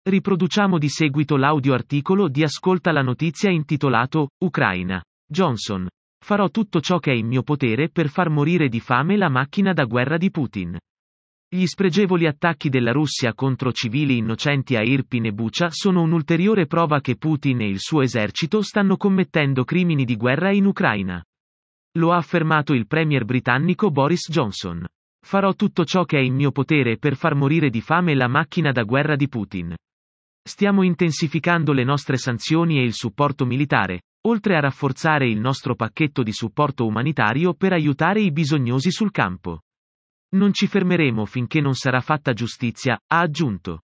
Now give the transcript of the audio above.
Riproduciamo di seguito l'audio articolo di Ascolta la notizia intitolato Ucraina. Johnson. Farò tutto ciò che è in mio potere per far morire di fame la macchina da guerra di Putin. Gli spregevoli attacchi della Russia contro civili innocenti a Irpin e Bucha sono un'ulteriore prova che Putin e il suo esercito stanno commettendo crimini di guerra in Ucraina. Lo ha affermato il premier britannico Boris Johnson. Farò tutto ciò che è in mio potere per far morire di fame la macchina da guerra di Putin. Stiamo intensificando le nostre sanzioni e il supporto militare, oltre a rafforzare il nostro pacchetto di supporto umanitario per aiutare i bisognosi sul campo. Non ci fermeremo finché non sarà fatta giustizia, ha aggiunto.